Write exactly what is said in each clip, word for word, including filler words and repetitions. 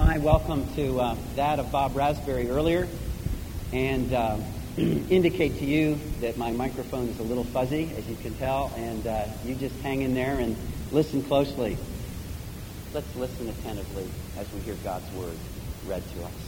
my welcome to uh, that of Bob Raspberry earlier, and uh, indicate to you that my microphone is a little fuzzy, as you can tell, and uh, you just hang in there and listen closely. Let's listen attentively as we hear God's Word read to us.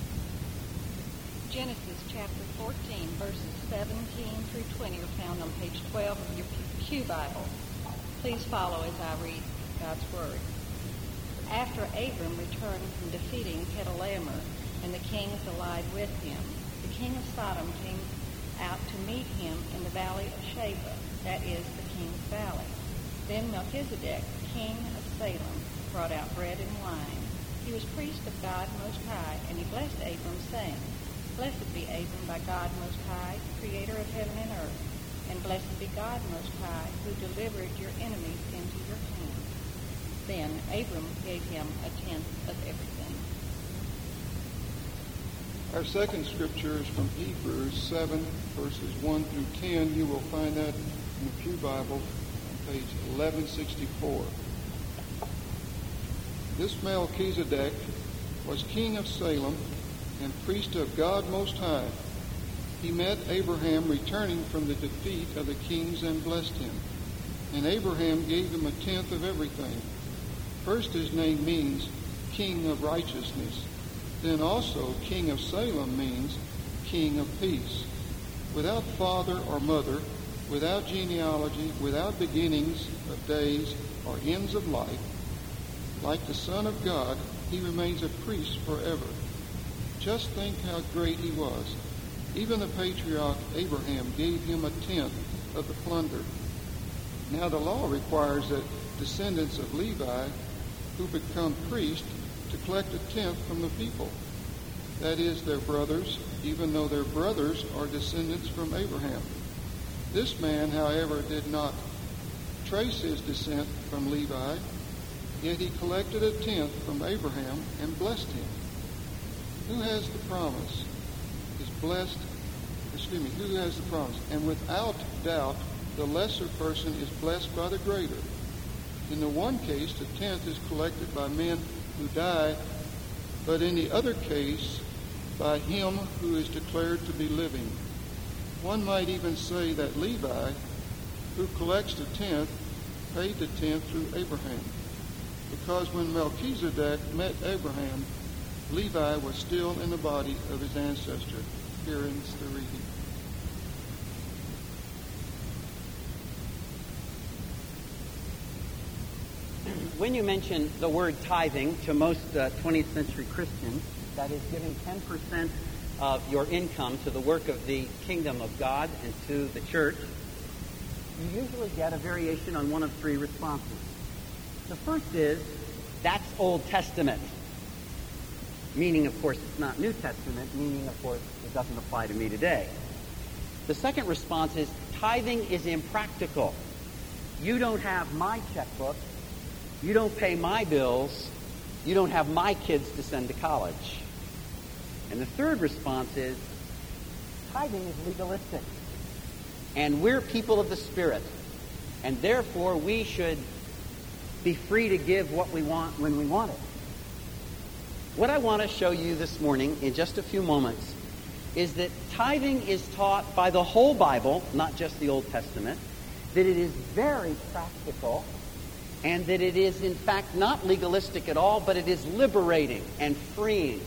Genesis chapter fourteen, verses seventeen through twenty are found on page twelve of your Pew Bible. Please follow as I read God's Word. After Abram returned from defeating Chedorlaomer and the kings allied with him, the king of Sodom came out to meet him in the valley of Sheba, that is, the King's Valley. Then Melchizedek, king of Salem, brought out bread and wine. He was priest of God Most High, and he blessed Abram, saying, Blessed be Abram by God Most High, creator of heaven and earth, and blessed be God Most High, who delivered your enemies into your hand. Then Abram gave him a tenth of everything. Our second scripture is from Hebrews seven, verses one through ten. You will find that in the Pew Bible on page eleven sixty-four. This Melchizedek was king of Salem and priest of God Most High. He met Abraham returning from the defeat of the kings and blessed him. And Abraham gave him a tenth of everything. First, his name means King of Righteousness. Then also, King of Salem means King of Peace. Without father or mother, without genealogy, without beginnings of days or ends of life, like the Son of God, he remains a priest forever. Just think how great he was. Even the patriarch Abraham gave him a tenth of the plunder. Now the law requires that descendants of Levi who become priests to collect a tenth from the people. That is, their brothers, even though their brothers are descendants from Abraham. This man, however, did not trace his descent from Levi, yet he collected a tenth from Abraham and blessed him. Who has the promise is blessed, excuse me, who has the promise? And without doubt, the lesser person is blessed by the greater. In the one case, the tenth is collected by men who die, but in the other case, by him who is declared to be living. One might even say that Levi, who collects the tenth, paid the tenth through Abraham, because when Melchizedek met Abraham, Levi was still in the body of his ancestor. Here ends the reading. When you mention the word tithing to most uh, twentieth century Christians, that is giving ten percent of your income to the work of the kingdom of God and to the church, you usually get a variation on one of three responses. The first is, that's Old Testament. Meaning, of course, it's not New Testament, meaning, of course, it doesn't apply to me today. The second response is, tithing is impractical. You don't have my checkbook. You don't pay my bills. You don't have my kids to send to college. And the third response is, tithing is legalistic. And we're people of the Spirit. And therefore, we should be free to give what we want when we want it. What I want to show you this morning in just a few moments is that tithing is taught by the whole Bible, not just the Old Testament, that it is very practical, and that it is, in fact, not legalistic at all, but it is liberating and freeing.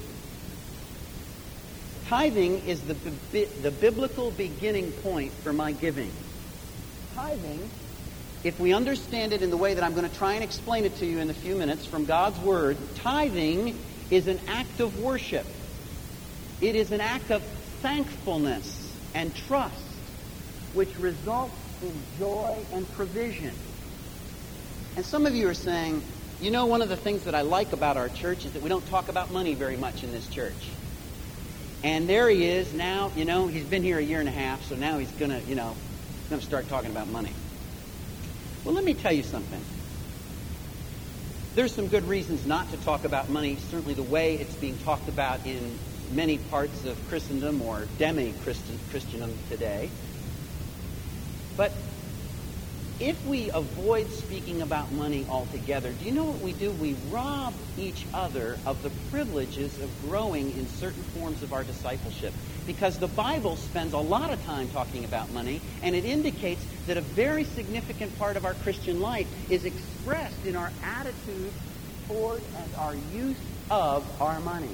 Tithing is the, the biblical beginning point for my giving. Tithing, if we understand it in the way that I'm going to try and explain it to you in a few minutes from God's Word, tithing is an act of worship. It is an act of thankfulness and trust, which results in joy and provision. And some of you are saying, you know, one of the things that I like about our church is that we don't talk about money very much in this church. And there he is now, you know, he's been here a year and a half, so now he's going to, you know, going to start talking about money. Well, let me tell you something. There's some good reasons not to talk about money, certainly the way it's being talked about in many parts of Christendom or demi-Christendom today. But if we avoid speaking about money altogether, do you know what we do? We rob each other of the privileges of growing in certain forms of our discipleship. Because the Bible spends a lot of time talking about money, and it indicates that a very significant part of our Christian life is expressed in our attitude toward and our use of our money.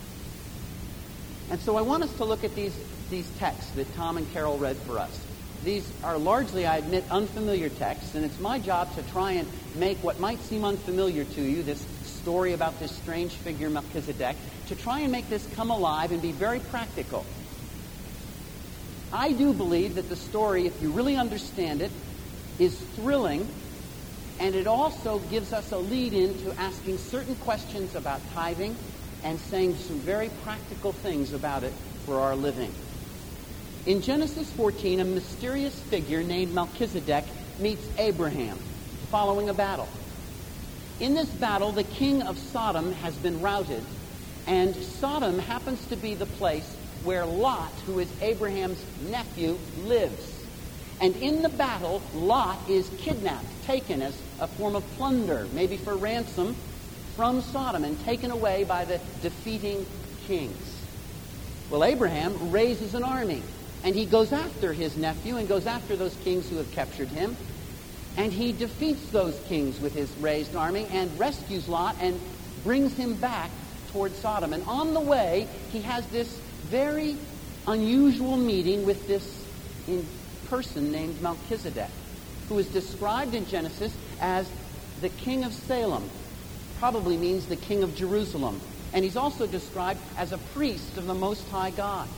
And so I want us to look at these, these texts that Tom and Carol read for us. These are largely, I admit, unfamiliar texts, and it's my job to try and make what might seem unfamiliar to you, this story about this strange figure Melchizedek, to try and make this come alive and be very practical. I do believe that the story, if you really understand it, is thrilling, and it also gives us a lead-in to asking certain questions about tithing and saying some very practical things about it for our living. In Genesis fourteen, a mysterious figure named Melchizedek meets Abraham following a battle. In this battle, the king of Sodom has been routed, and Sodom happens to be the place where Lot, who is Abraham's nephew, lives. And in the battle, Lot is kidnapped, taken as a form of plunder, maybe for ransom, from Sodom and taken away by the defeating kings. Well, Abraham raises an army, and he goes after his nephew and goes after those kings who have captured him. And he defeats those kings with his raised army and rescues Lot and brings him back toward Sodom. And on the way, he has this very unusual meeting with this in person named Melchizedek, who is described in Genesis as the king of Salem, probably means the king of Jerusalem. And he's also described as a priest of the Most High God.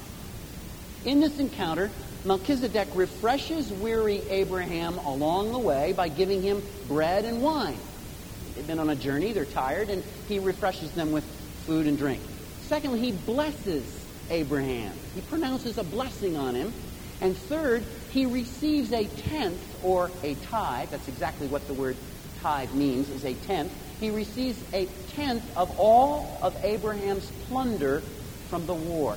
In this encounter, Melchizedek refreshes weary Abraham along the way by giving him bread and wine. They've been on a journey, they're tired, and he refreshes them with food and drink. Secondly, he blesses Abraham. He pronounces a blessing on him. And third, he receives a tenth, or a tithe. That's exactly what the word tithe means, is a tenth. He receives a tenth of all of Abraham's plunder from the war.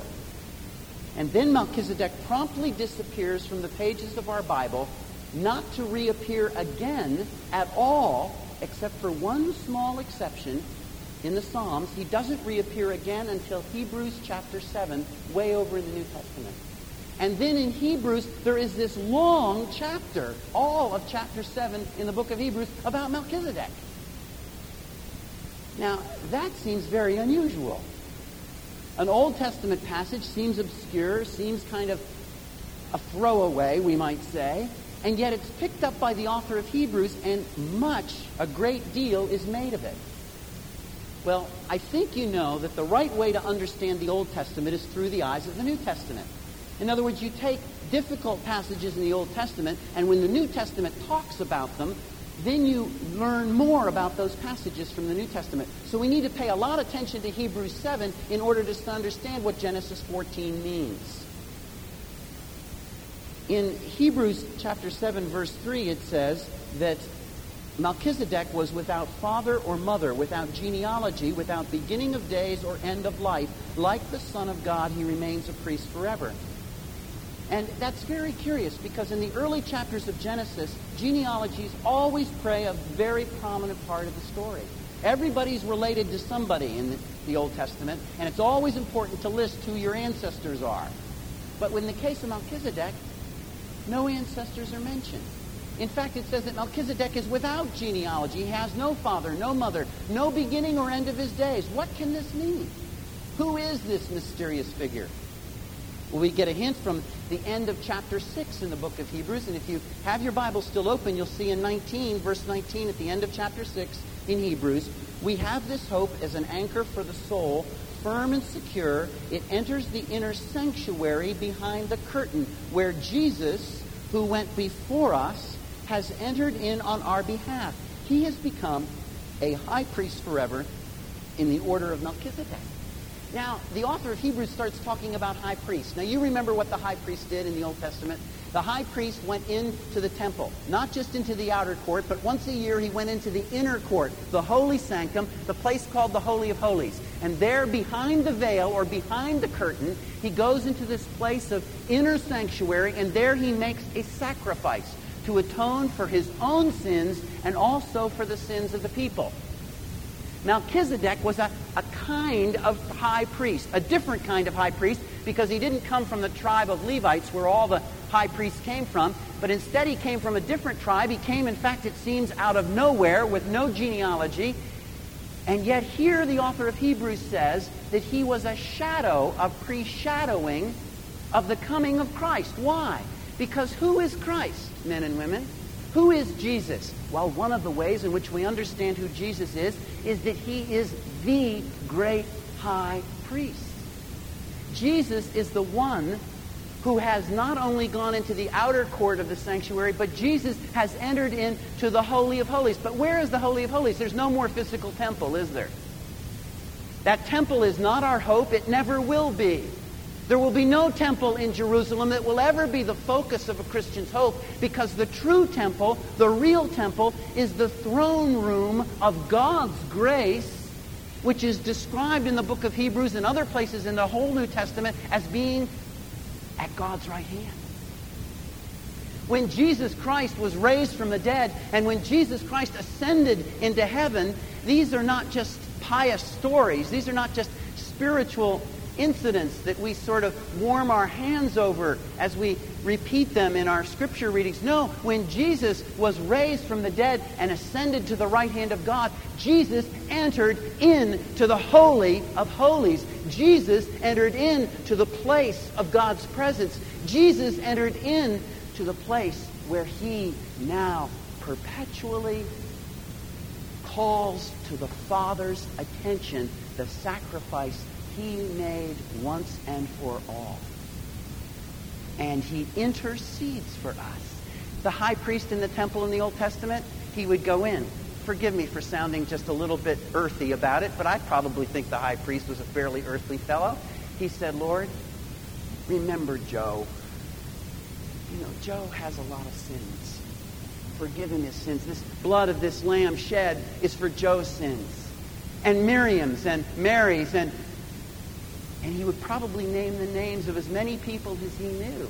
And then Melchizedek promptly disappears from the pages of our Bible, not to reappear again at all, except for one small exception in the Psalms. He doesn't reappear again until Hebrews chapter seven, way over in the New Testament. And then in Hebrews, there is this long chapter, all of chapter seven in the book of Hebrews, about Melchizedek. Now, that seems very unusual. An Old Testament passage seems obscure, seems kind of a throwaway, we might say, and yet it's picked up by the author of Hebrews, and much, a great deal, is made of it. Well, I think you know that the right way to understand the Old Testament is through the eyes of the New Testament. In other words, you take difficult passages in the Old Testament, and when the New Testament talks about them, then you learn more about those passages from the New Testament. So we need to pay a lot of attention to Hebrews seven in order to understand what Genesis fourteen means. In Hebrews chapter seven, verse three, it says that Melchizedek was without father or mother, without genealogy, without beginning of days or end of life. Like the Son of God, he remains a priest forever. And that's very curious, because in the early chapters of Genesis, genealogies always play a very prominent part of the story. Everybody's related to somebody in the, the Old Testament, and it's always important to list who your ancestors are. But in the case of Melchizedek, no ancestors are mentioned. In fact, it says that Melchizedek is without genealogy. He has no father, no mother, no beginning or end of his days. What can this mean? Who is this mysterious figure? Well, we get a hint from the end of chapter six in the book of Hebrews. And if you have your Bible still open, you'll see in nineteen, verse nineteen, at the end of chapter six in Hebrews, we have this hope as an anchor for the soul, firm and secure. It enters the inner sanctuary behind the curtain, where Jesus, who went before us, has entered in on our behalf. He has become a high priest forever in the order of Melchizedek. Now, the author of Hebrews starts talking about high priests. Now, you remember what the high priest did in the Old Testament. The high priest went into the temple, not just into the outer court, but once a year he went into the inner court, the holy sanctum, the place called the Holy of Holies. And there, behind the veil or behind the curtain, he goes into this place of inner sanctuary, and there he makes a sacrifice. to atone for his own sins and also for the sins of the people. Melchizedek was a, a kind of high priest, a different kind of high priest, because he didn't come from the tribe of Levites where all the high priests came from, but instead he came from a different tribe. He came, in fact, it seems, out of nowhere with no genealogy. And yet here the author of Hebrews says that he was a shadow, a pre-shadowing of the coming of Christ. Why? Because who is Christ, men and women? Who is Jesus? Well, one of the ways in which we understand who Jesus is, is that he is the great high priest. Jesus is the one who has not only gone into the outer court of the sanctuary, but Jesus has entered into the Holy of Holies. But where is the Holy of Holies? There's no more physical temple, is there? That temple is not our hope. It never will be. There will be no temple in Jerusalem that will ever be the focus of a Christian's hope, because the true temple, the real temple, is the throne room of God's grace, which is described in the book of Hebrews and other places in the whole New Testament as being at God's right hand. When Jesus Christ was raised from the dead, and when Jesus Christ ascended into heaven, these are not just pious stories. These are not just spiritual incidents that we sort of warm our hands over as we repeat them in our scripture readings. No, when Jesus was raised from the dead and ascended to the right hand of God, Jesus entered into the Holy of Holies. Jesus entered into the place of God's presence. Jesus entered into the place where he now perpetually calls to the Father's attention the sacrifice he made once and for all. And he intercedes for us. The high priest in the temple in the Old Testament, he would go in. Forgive me for sounding just a little bit earthy about it, but I probably think the high priest was a fairly earthly fellow. He said, Lord, remember Joe. You know, Joe has a lot of sins. Forgive him his sins. This blood of this lamb shed is for Joe's sins. And Miriam's and Mary's and And he would probably name the names of as many people as he knew.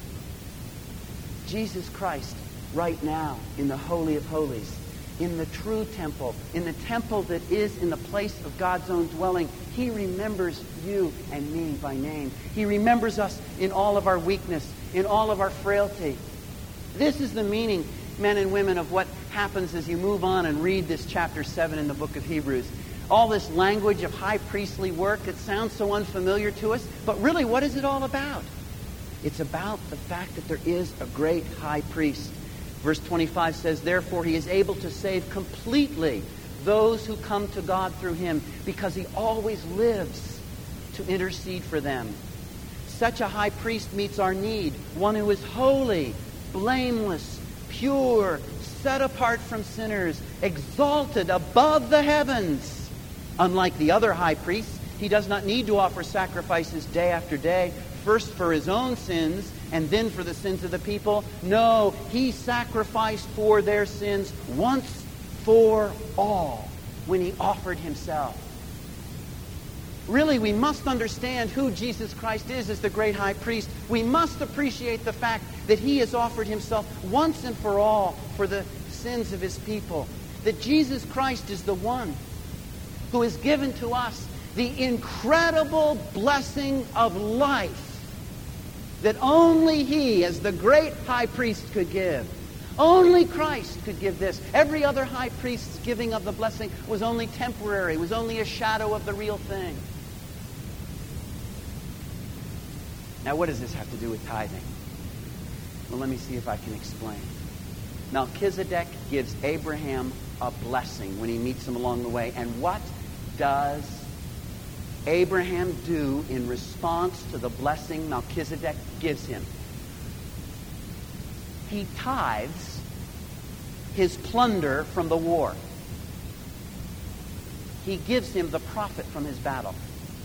Jesus Christ, right now, in the Holy of Holies, in the true temple, in the temple that is in the place of God's own dwelling, he remembers you and me by name. He remembers us in all of our weakness, in all of our frailty. This is the meaning, men and women, of what happens as you move on and read this chapter seven in the book of Hebrews. All this language of high priestly work, it sounds so unfamiliar to us, but really, what is it all about? It's about the fact that there is a great high priest. Verse twenty-five says, therefore he is able to save completely those who come to God through him, because he always lives to intercede for them. Such a high priest meets our need, one who is holy, blameless, pure, set apart from sinners, exalted above the heavens. Unlike the other high priests, he does not need to offer sacrifices day after day, first for his own sins and then for the sins of the people. No, he sacrificed for their sins once for all when he offered himself. Really, we must understand who Jesus Christ is as the great high priest. We must appreciate the fact that he has offered himself once and for all for the sins of his people. That Jesus Christ is the one who has given to us the incredible blessing of life that only he, as the great high priest, could give. Only Christ could give this. Every other high priest's giving of the blessing was only temporary, was only a shadow of the real thing. Now, what does this have to do with tithing? Well, let me see if I can explain. Melchizedek gives Abraham a blessing when he meets him along the way. And what does Abraham do in response to the blessing Melchizedek gives him? He tithes his plunder from the war. He gives him the profit from his battle.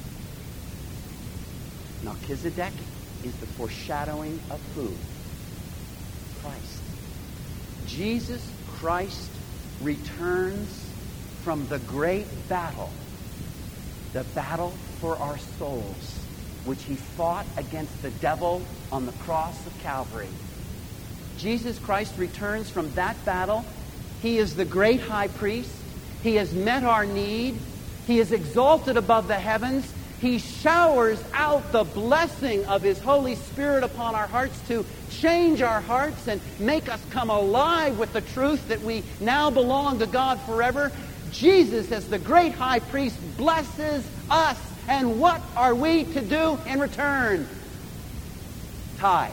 Melchizedek is the foreshadowing of who? Christ. Jesus Christ returns from the great battle, the battle for our souls, which he fought against the devil on the cross of Calvary. Jesus Christ returns from that battle. He is the great high priest. He has met our need. He is exalted above the heavens. He showers out the blessing of His Holy Spirit upon our hearts to change our hearts and make us come alive with the truth that we now belong to God forever. Jesus, as the great high priest, blesses us. And what are we to do in return? Tithe.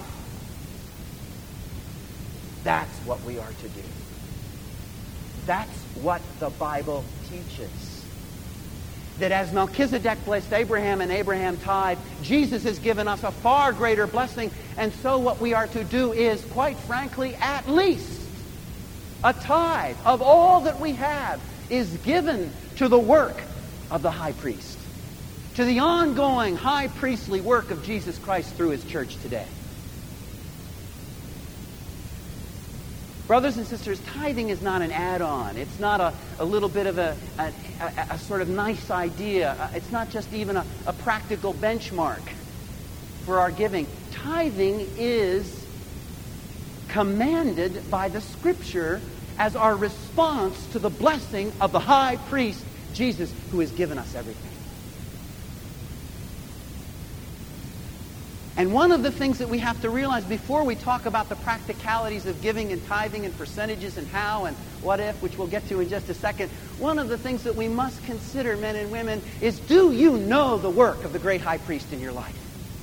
That's what we are to do. That's what the Bible teaches. That as Melchizedek blessed Abraham and Abraham tithed, Jesus has given us a far greater blessing. And so what we are to do is, quite frankly, at least a tithe of all that we have is given to the work of the high priest, to the ongoing high priestly work of Jesus Christ through His church today. Brothers and sisters, tithing is not an add-on. It's not a, a little bit of a, a, a, a sort of nice idea. It's not just even a, a practical benchmark for our giving. Tithing is commanded by the Scripture as our response to the blessing of the high priest, Jesus, who has given us everything. And one of the things that we have to realize before we talk about the practicalities of giving and tithing and percentages and how and what if, which we'll get to in just a second, one of the things that we must consider, men and women, is do you know the work of the great high priest in your life?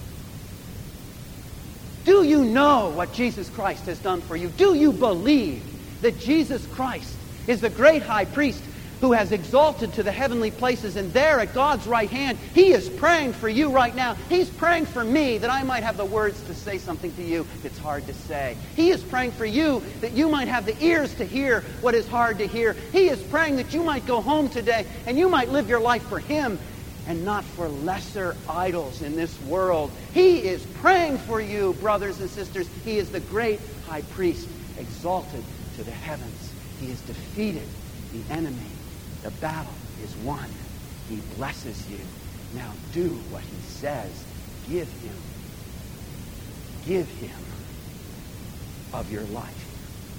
Do you know what Jesus Christ has done for you? Do you believe that Jesus Christ is the great high priest who has exalted to the heavenly places, and there at God's right hand, He is praying for you right now. He's praying for me that I might have the words to say something to you that's hard to say. He is praying for you that you might have the ears to hear what is hard to hear. He is praying that you might go home today and you might live your life for Him and not for lesser idols in this world. He is praying for you, brothers and sisters. He is the great high priest, exalted to the heavens. He has defeated the enemy. The battle is won. He blesses you. Now do what He says. Give Him. Give Him of your life.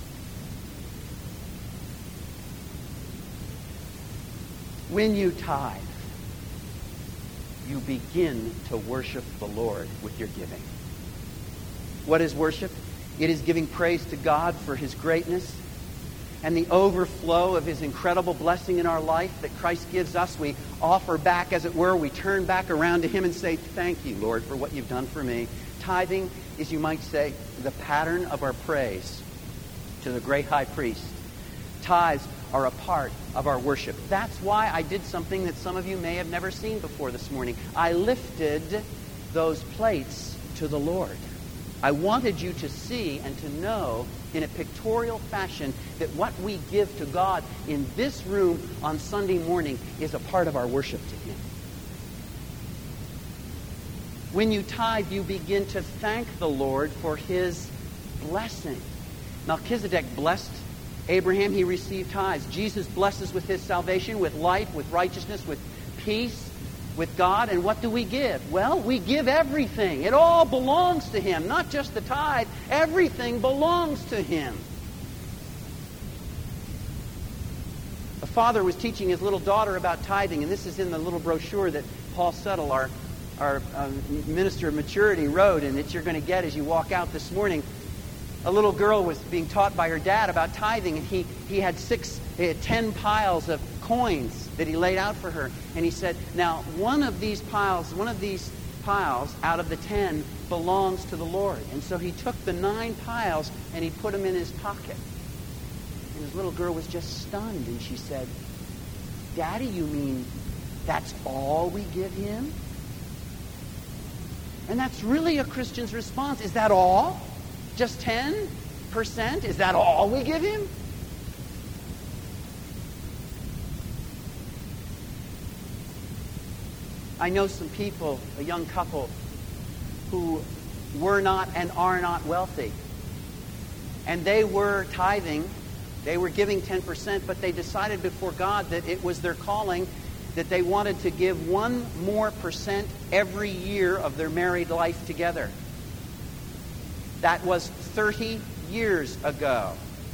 When you tithe, you begin to worship the Lord with your giving. What is worship? It is giving praise to God for His greatness and the overflow of His incredible blessing in our life that Christ gives us. We offer back, as it were. We turn back around to Him and say, thank you, Lord, for what You've done for me. Tithing is, you might say, the pattern of our praise to the great high priest. Tithes are a part of our worship. That's why I did something that some of you may have never seen before this morning. I lifted those plates to the Lord. I wanted you to see and to know in a pictorial fashion that what we give to God in this room on Sunday morning is a part of our worship to Him. When you tithe, you begin to thank the Lord for His blessing. Melchizedek blessed Abraham. He received tithes. Jesus blesses with His salvation, with life, with righteousness, with peace, with God. And what do we give? Well, we give everything. It all belongs to Him. Not just the tithe. Everything belongs to Him. A father was teaching his little daughter about tithing, and this is in the little brochure that Paul Settle, our, our uh, minister of maturity, wrote, and that you're going to get as you walk out this morning. A little girl was being taught by her dad about tithing, and he, he had six, he had ten piles of coins that he laid out for her. And he said, now, one of these piles, one of these piles out of the ten belongs to the Lord. And so he took the nine piles and he put them in his pocket. And his little girl was just stunned, and she said, Daddy, you mean that's all we give Him? And that's really a Christian's response. Is that all? Just ten percent? Is that all we give Him? I know some people, a young couple, who were not and are not wealthy. And they were tithing. They were giving ten percent, but they decided before God that it was their calling, that they wanted to give one more percent every year of their married life together. That was thirty years ago.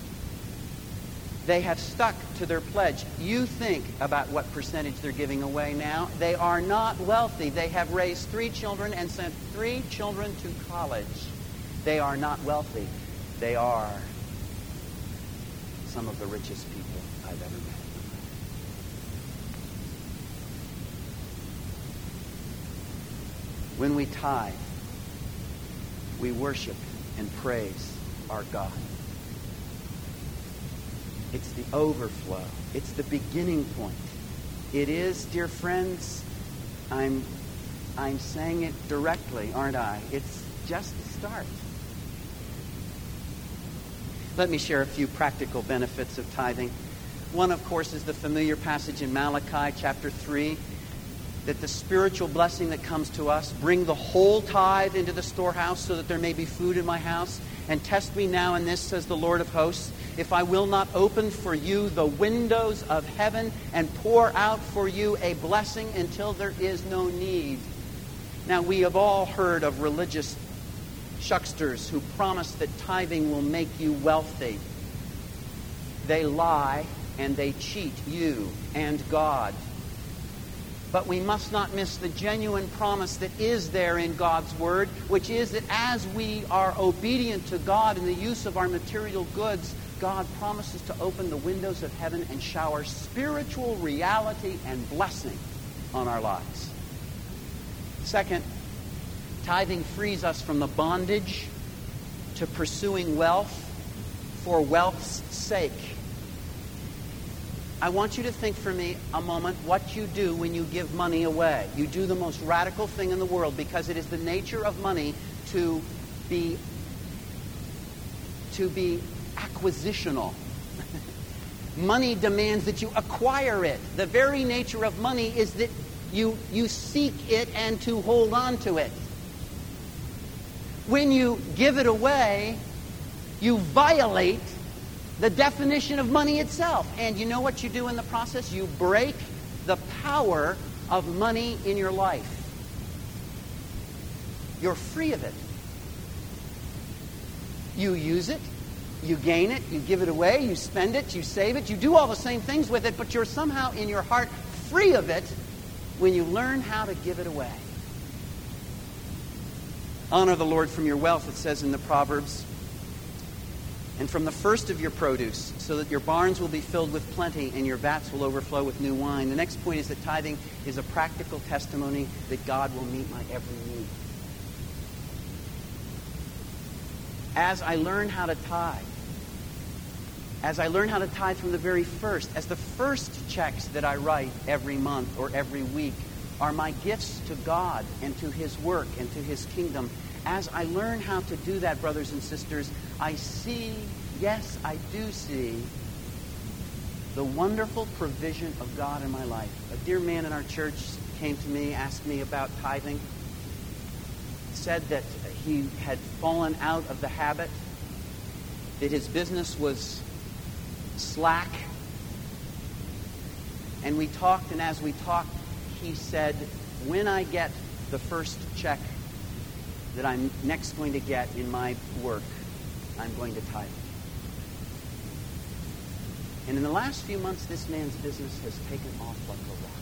They have stuck to their pledge. You think about what percentage they're giving away now. They are not wealthy. They have raised three children and sent three children to college. They are not wealthy. They are some of the richest people I've ever met. When we tithe, we worship and praise our God. It's the overflow. It's the beginning point. It is, dear friends, I'm, I'm saying it directly, aren't I? It's just the start. Let me share a few practical benefits of tithing. One, of course, is the familiar passage in Malachi chapter three, that the spiritual blessing that comes to us, bring the whole tithe into the storehouse so that there may be food in my house. And test me now in this, says the Lord of hosts, if I will not open for you the windows of heaven and pour out for you a blessing until there is no need. Now, we have all heard of religious shucksters who promise that tithing will make you wealthy. They lie and they cheat you and God. But we must not miss the genuine promise that is there in God's Word, which is that as we are obedient to God in the use of our material goods, God promises to open the windows of heaven and shower spiritual reality and blessing on our lives. Second, tithing frees us from the bondage to pursuing wealth for wealth's sake. I want you to think for me a moment what you do when you give money away. You do the most radical thing in the world, because it is the nature of money to be to be acquisitional. Money demands that you acquire it. The very nature of money is that you you seek it and to hold on to it. When you give it away, you violate the definition of money itself. And you know what you do in the process? You break the power of money in your life. You're free of it. You use it, you gain it, you give it away, you spend it, you save it, you do all the same things with it, but you're somehow in your heart free of it when you learn how to give it away. Honor the Lord from your wealth, it says in the Proverbs, and from the first of your produce, so that your barns will be filled with plenty and your vats will overflow with new wine. The next point is that tithing is a practical testimony that God will meet my every need. As I learn how to tithe, as I learn how to tithe from the very first, as the first checks that I write every month or every week are my gifts to God and to His work and to His kingdom, as I learn how to do that, brothers and sisters, I see, yes, I do see, the wonderful provision of God in my life. A dear man in our church came to me, asked me about tithing, said that he had fallen out of the habit, that his business was slack. And we talked, and as we talked, he said, when I get the first check that I'm next going to get in my work, I'm going to tithe. And in the last few months, this man's business has taken off like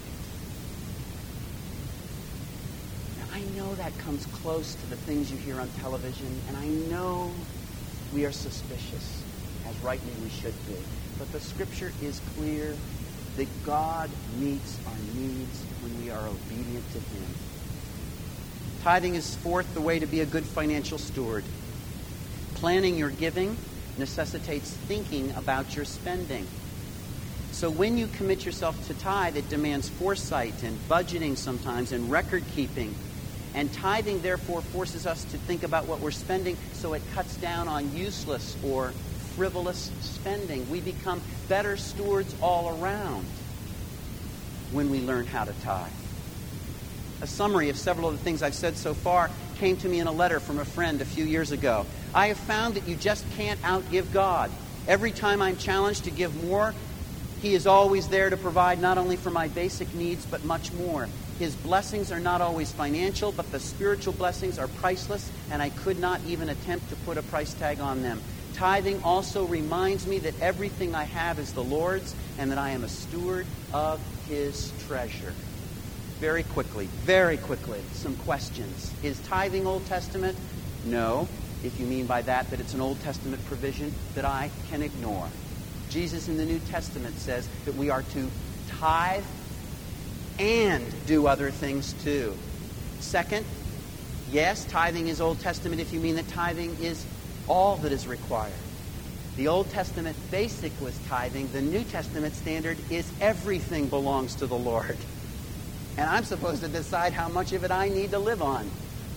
a rocket. Now, I know that comes close to the things you hear on television, and I know we are suspicious, as rightly we should be. But the Scripture is clear that God meets our needs when we are obedient to Him. Tithing is, fourth, the way to be a good financial steward. Planning your giving necessitates thinking about your spending. So when you commit yourself to tithe, it demands foresight and budgeting sometimes and record keeping. And tithing, therefore, forces us to think about what we're spending, so it cuts down on useless or frivolous spending. We become better stewards all around when we learn how to tithe. A summary of several of the things I've said so far came to me in a letter from a friend a few years ago. I have found that you just can't outgive God. Every time I'm challenged to give more, He is always there to provide not only for my basic needs, but much more. His blessings are not always financial, but the spiritual blessings are priceless, and I could not even attempt to put a price tag on them. Tithing also reminds me that everything I have is the Lord's and that I am a steward of His treasure. Very quickly, very quickly, some questions. Is tithing Old Testament? No. If you mean by that that it's an Old Testament provision that I can ignore. Jesus in the New Testament says that we are to tithe and do other things too. Second, yes, tithing is Old Testament if you mean that tithing is all that is required. The Old Testament basic was tithing. The New Testament standard is everything belongs to the Lord. And I'm supposed to decide how much of it I need to live on.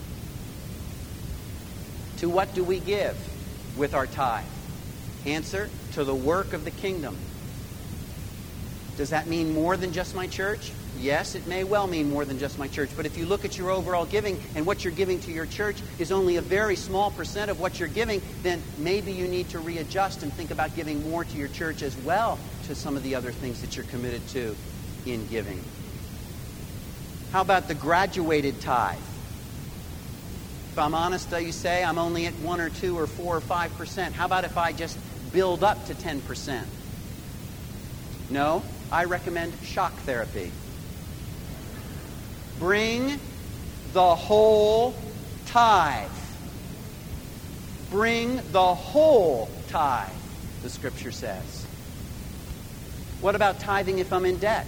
To what do we give with our tithe? Answer, to the work of the kingdom. Does that mean more than just my church? Yes, it may well mean more than just my church. But if you look at your overall giving and what you're giving to your church is only a very small percent of what you're giving, then maybe you need to readjust and think about giving more to your church as well to some of the other things that you're committed to in giving. How about the graduated tithe? If I'm honest, you say I'm only at one or two or four or five percent. How about if I just build up to ten percent? No, I recommend shock therapy. Bring the whole tithe. Bring the whole tithe, the Scripture says. What about tithing if I'm in debt?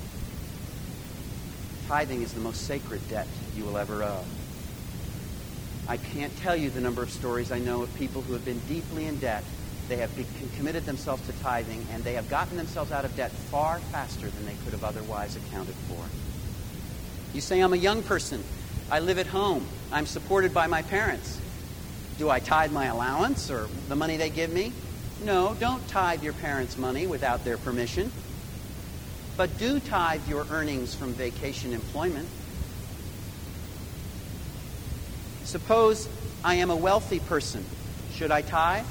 Tithing is the most sacred debt you will ever owe. I can't tell you the number of stories I know of people who have been deeply in debt. They have be- committed themselves to tithing, and they have gotten themselves out of debt far faster than they could have otherwise accounted for. You say, I'm a young person. I live at home. I'm supported by my parents. Do I tithe my allowance or the money they give me? No, don't tithe your parents' money without their permission. But do tithe your earnings from vacation employment. Suppose I am a wealthy person. Should I tithe?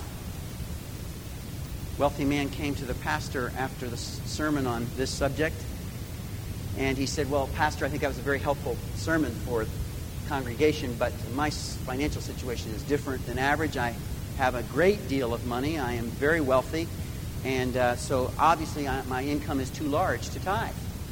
A wealthy man came to the pastor after the sermon on this subject, and he said, well, Pastor, I think that was a very helpful sermon for the congregation, but my financial situation is different than average. I have a great deal of money. I am very wealthy, and uh, so obviously I, my income is too large to tithe.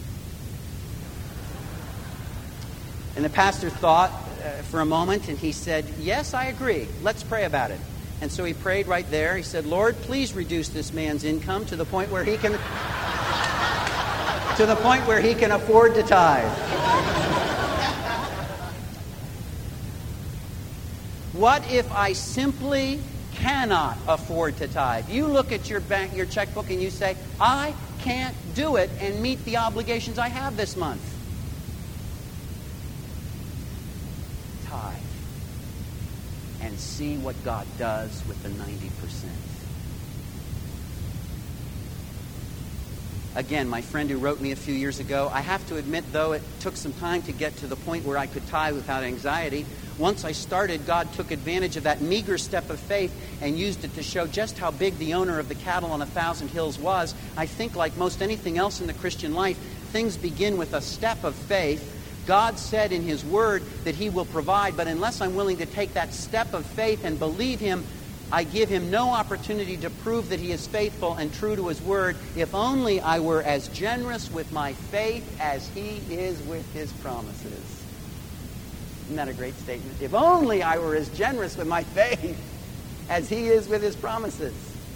And the pastor thought uh, for a moment, and he said, yes, I agree. Let's pray about it. And so he prayed right there. He said, Lord, please reduce this man's income to the point where he can to the point where he can afford to tithe. What if I simply cannot afford to tithe? You look at your bank, your checkbook, and you say, I can't do it and meet the obligations I have this month. Tithe. And see what God does with the ninety percent. Again, my friend who wrote me a few years ago, I have to admit, though, it took some time to get to the point where I could tithe without anxiety. Once I started, God took advantage of that meager step of faith and used it to show just how big the owner of the cattle on a thousand hills was. I think, like most anything else in the Christian life, things begin with a step of faith. God said in His Word that He will provide, but unless I'm willing to take that step of faith and believe Him, I give Him no opportunity to prove that He is faithful and true to His Word. If only I were as generous with my faith as He is with His promises. Isn't that a great statement? If only I were as generous with my faith as He is with His promises.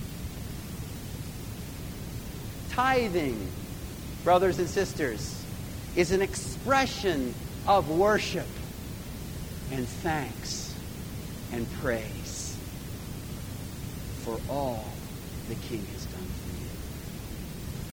Tithing, brothers and sisters, is an expression of worship and thanks and praise for all the King has done for you.